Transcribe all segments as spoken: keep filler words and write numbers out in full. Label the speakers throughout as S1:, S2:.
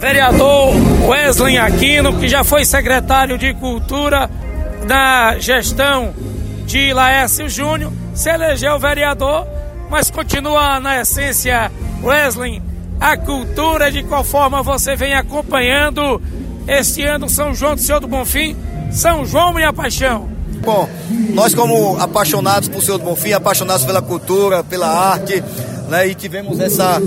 S1: Vereador Wesley Aquino, que já foi secretário de Cultura na gestão de Laércio Júnior, se elegeu vereador, mas continua na essência, Wesley, a cultura. De qual forma você vem acompanhando este ano São João do Senhor do Bonfim, São João Minha Paixão?
S2: Bom, nós como apaixonados por Senhor do Bonfim, apaixonados pela cultura, pela arte, né, e tivemos essa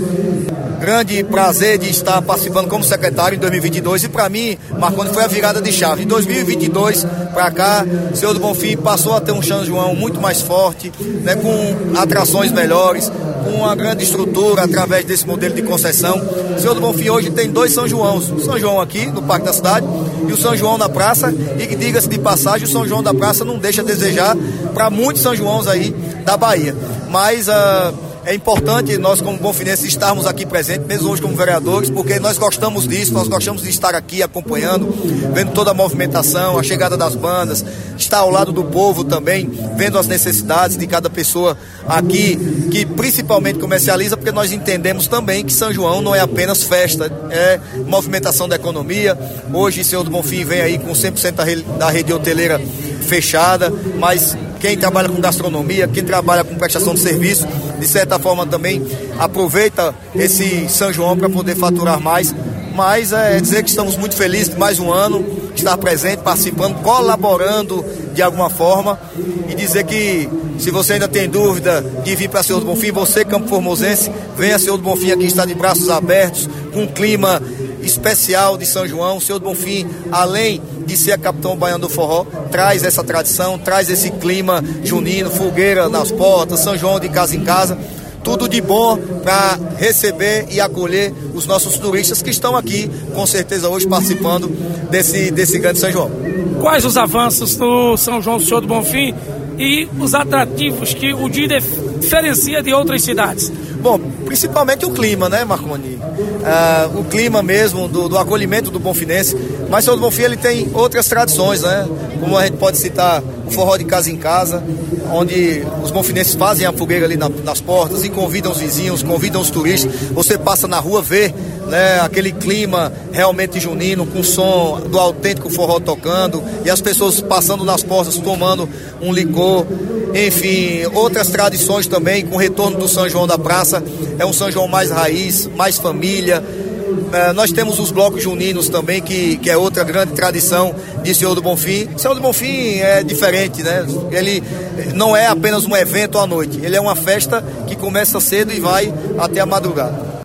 S2: grande prazer de estar participando como secretário em dois mil e vinte e dois, e para mim, Marconi, foi a virada de chave. Em dois mil e vinte e dois para cá, Senhor do Bonfim passou a ter um São João muito mais forte, né, com atrações melhores, com uma grande estrutura através desse modelo de concessão. Senhor do Bonfim hoje tem dois São Joãos, o São João aqui no Parque da Cidade e o São João na praça, e que, diga-se de passagem, o São João da praça não deixa a desejar para muitos São Joãos aí da Bahia. Mas a uh... é importante nós, como bonfinenses, estarmos aqui presentes, mesmo hoje como vereadores, porque nós gostamos disso, nós gostamos de estar aqui acompanhando, vendo toda a movimentação, a chegada das bandas, estar ao lado do povo também, vendo as necessidades de cada pessoa aqui, que principalmente comercializa, porque nós entendemos também que São João não é apenas festa, é movimentação da economia. Hoje, Senhor do Bonfim vem aí com cem por cento da rede hoteleira fechada, mas quem trabalha com gastronomia, quem trabalha com prestação de serviço, de certa forma também aproveita esse São João para poder faturar mais. Mas é dizer que estamos muito felizes de mais um ano estar presente, participando, colaborando de alguma forma, e dizer que se você ainda tem dúvida de vir para Senhor do Bonfim, você, Campo Formosense, venha. Senhor do Bonfim aqui está de braços abertos, com um clima especial de São João. O Senhor do Bonfim, além de ser a capitão baiano do forró, traz essa tradição, traz esse clima junino, fogueira nas portas, São João de casa em casa, tudo de bom para receber e acolher os nossos turistas que estão aqui, com certeza, hoje participando desse, desse grande São João.
S1: Quais os avanços do São João do Senhor do Bonfim e os atrativos que o dia diferencia de outras cidades?
S2: Bom, principalmente o clima, né, Marconi? Ah, o clima mesmo do, do acolhimento do bonfinense. Mas Senhor do Bonfim, ele tem outras tradições, né? Como a gente pode citar o forró de casa em casa, onde os bonfinenses fazem a fogueira ali na, nas portas e convidam os vizinhos, convidam os turistas. Você passa na rua, vê, né, aquele clima realmente junino, com o som do autêntico forró tocando, e as pessoas passando nas portas tomando um licor. Enfim, outras tradições também, com o retorno do São João da Praça. É um São João mais raiz, mais família. É, nós temos os blocos juninos também, que, que é outra grande tradição de Senhor do Bonfim. Senhor do Bonfim é diferente, né? Ele não é apenas um evento à noite, ele é uma festa que começa cedo e vai até a madrugada.